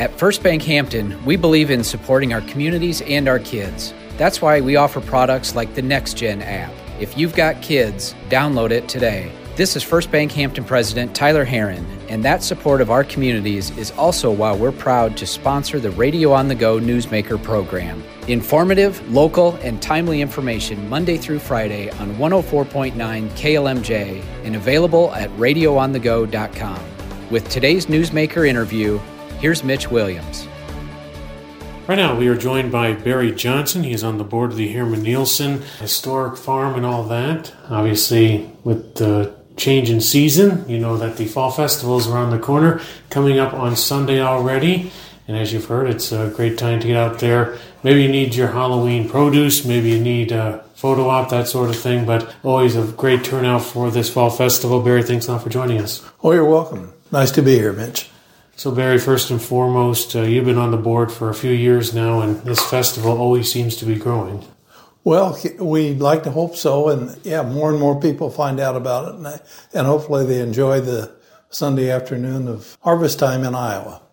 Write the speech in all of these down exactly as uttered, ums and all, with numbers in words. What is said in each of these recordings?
At First Bank Hampton, we believe in supporting our communities and our kids. That's why we offer products like the NextGen app. If you've got kids, download it today. This is First Bank Hampton President Tyler Herron, and that support of our communities is also why we're proud to sponsor the Radio on the Go Newsmaker program. Informative, local, and timely information Monday through Friday on one oh four point nine K L M J and available at radio on the go dot com. With today's Newsmaker interview, here's Mitch Williams. Right now, we are joined by Barry Johnson. He is on the board of the Herman Nielsen Historic Farm and all that. Obviously, with the change in season, you know that the Fall Festival is around the corner, coming up on Sunday already. And as you've heard, it's a great time to get out there. Maybe you need your Halloween produce, maybe you need a photo op, that sort of thing, but always a great turnout for this Fall Festival. Barry, thanks a lot for joining us. Oh, you're welcome. Nice to be here, Mitch. So, Barry, first and foremost, uh, you've been on the board for a few years now, and this festival always seems to be growing. Well, we like to hope so, and yeah, more and more people find out about it, and, and hopefully they enjoy the Sunday afternoon of harvest time in Iowa.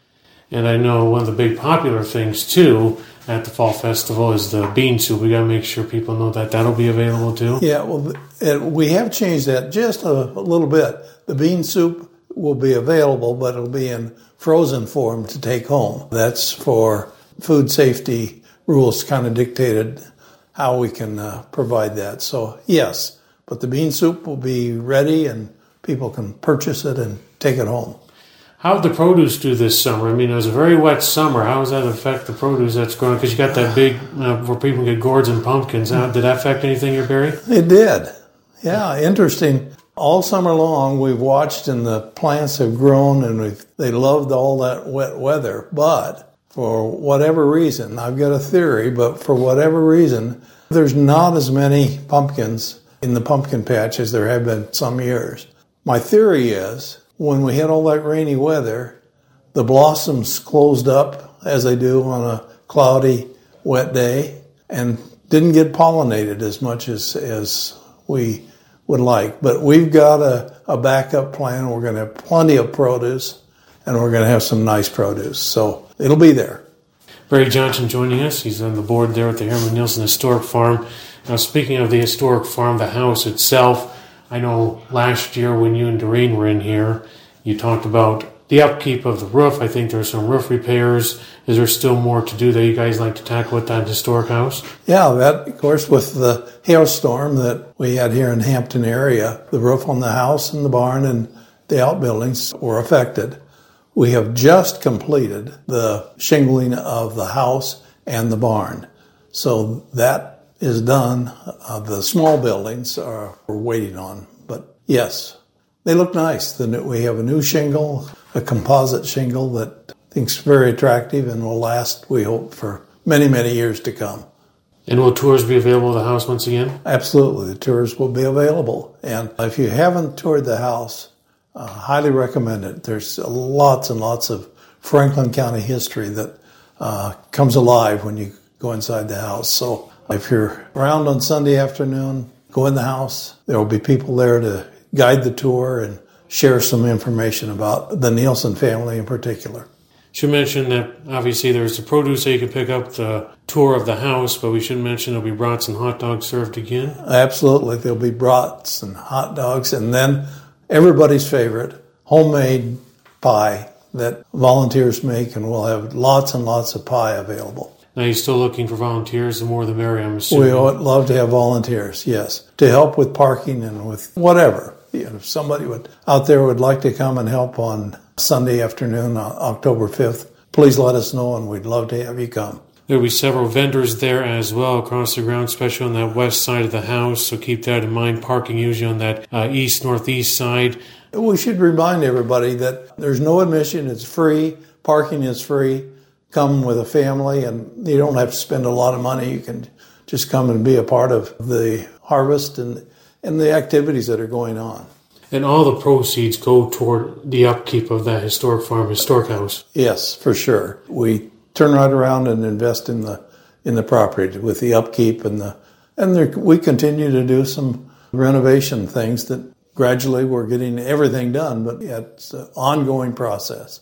And I know one of the big popular things, too, at the Fall Festival is the bean soup. We got to make sure people know that that'll be available, too. Yeah, well, it, we have changed that just a, a little bit. The bean soup will be available, but it'll be in frozen form to take home. That's for food safety rules kind of dictated how we can uh, provide that. So, yes, but the bean soup will be ready and people can purchase it and take it home. How did the produce do this summer? I mean, it was a very wet summer. How does that affect the produce that's growing? Because you got that big, uh, where people get gourds and pumpkins. How, did that affect anything here, Barry? It did. Yeah, interesting. All summer long, we've watched and the plants have grown and we've, they loved all that wet weather. But for whatever reason, I've got a theory, but for whatever reason, there's not as many pumpkins in the pumpkin patch as there have been some years. My theory is when we had all that rainy weather, the blossoms closed up as they do on a cloudy, wet day and didn't get pollinated as much as, as we would like. But we've got a, a backup plan. We're going to have plenty of produce, and we're going to have some nice produce. So it'll be there. Barry Johnson joining us. He's on the board there at the Herman Nielsen Historic Farm. Now, speaking of the historic farm, the house itself, I know last year when you and Doreen were in here, you talked about the upkeep of the roof. I think there's some roof repairs. Is there still more to do that you guys like to tackle with that historic house? Yeah, that, of course, with the hailstorm that we had here in Hampton area, the roof on the house and the barn and the outbuildings were affected. We have just completed the shingling of the house and the barn. So that is done. Uh, the small buildings are we're waiting on. But yes, they look nice. The new, we have a new shingle, a composite shingle that I think is very attractive and will last, we hope, for many, many years to come. And will tours be available at the house once again? Absolutely. The tours will be available. And if you haven't toured the house, uh, highly recommend it. There's lots and lots of Franklin County history that uh, comes alive when you go inside the house. So if you're around on Sunday afternoon, go in the house. There will be people there to guide the tour and share some information about the Nielsen family in particular. Should mention that obviously there's the produce that you can pick up, the tour of the house, but we should mention there'll be brats and hot dogs served again. Absolutely. There'll be brats and hot dogs, and then everybody's favorite, homemade pie that volunteers make, and we'll have lots and lots of pie available. Now, you're still looking for volunteers, the more the merrier, I'm assuming. We would love to have volunteers, yes, to help with parking and with whatever. You know, if somebody would out there would like to come and help on Sunday afternoon, October fifth, please let us know, and we'd love to have you come. There'll be several vendors there as well across the ground, especially on that west side of the house, so keep that in mind. Parking usually on that uh, east-northeast side. We should remind everybody that there's no admission. It's free. Parking is free. Come with a family, and you don't have to spend a lot of money. You can just come and be a part of the harvest and, and the activities that are going on. And all the proceeds go toward the upkeep of that historic farm, historic house. Yes, for sure. We turn right around and invest in the in the property with the upkeep and the and there, we continue to do some renovation things that gradually we're getting everything done, but it's an ongoing process.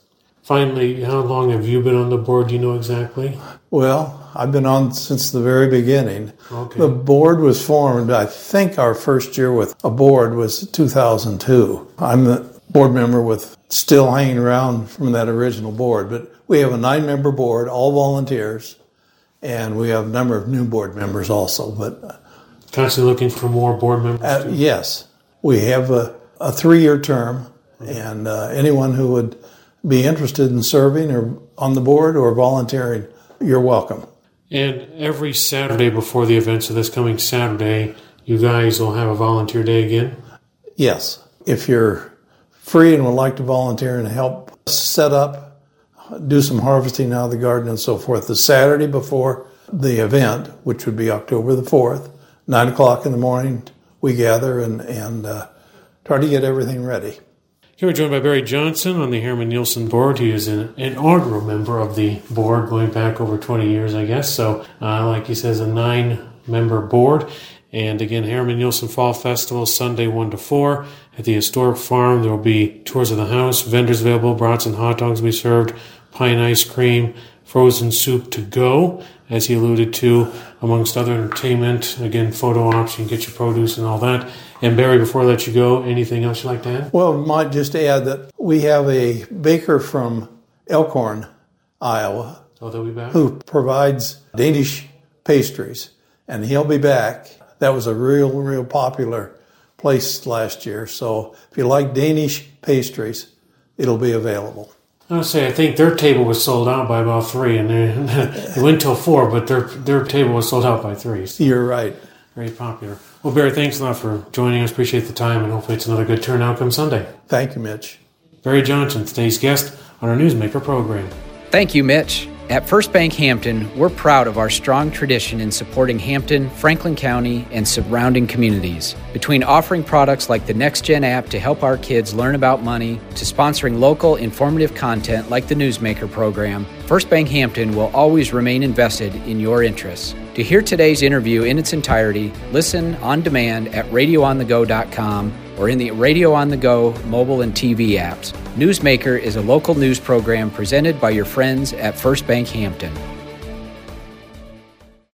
finally, how long have you been on the board? Do you know exactly? Well, I've been on since the very beginning. Okay. The board was formed, I think our first year with a board was two thousand two. I'm the board member with still hanging around from that original board. But we have a nine-member board, all volunteers, and we have a number of new board members also. But Constantly looking for more board members? uh, yes, we have a, a three-year term, and uh, anyone who would be interested in serving or on the board or volunteering, you're welcome. And every Saturday before the event, so this coming Saturday, you guys will have a volunteer day again? Yes. If you're free and would like to volunteer and help set up, do some harvesting out of the garden and so forth, the Saturday before the event, which would be October the fourth, nine o'clock in the morning, we gather and, and uh, try to get everything ready. Here we're joined by Barry Johnson on the Harriman Nielsen board. He is an inaugural member of the board going back over twenty years, I guess. So, uh, like he says, a nine-member board. And again, Harriman Nielsen Fall Festival, Sunday one to four at the Historic Farm. There will be tours of the house, vendors available, brats and hot dogs will be served, pie and ice cream, frozen soup to go, as he alluded to, amongst other entertainment. Again, photo ops, you can get your produce and all that. And Barry, before I let you go, anything else you'd like to add? Well, I might just add that we have a baker from Elkhorn, Iowa, Oh, they'll be back? who provides Danish pastries, and he'll be back. That was a real, real popular place last year. So if you like Danish pastries, it'll be available. I would say I think their table was sold out by about three, and they, they went till four, but their their table was sold out by three. So You're right. very popular. Well, Barry, thanks a lot for joining us. Appreciate the time, and hopefully it's another good turnout come Sunday. Thank you, Mitch. Barry Johnson, today's guest on our Newsmaker program. Thank you, Mitch. At First Bank Hampton, we're proud of our strong tradition in supporting Hampton, Franklin County, and surrounding communities. Between offering products like the NextGen app to help our kids learn about money, to sponsoring local, informative content like the Newsmaker program, First Bank Hampton will always remain invested in your interests. To hear today's interview in its entirety, listen on demand at radio on the go dot com or in the Radio on the Go mobile and T V apps. Newsmaker is a local news program presented by your friends at First Bank Hampton.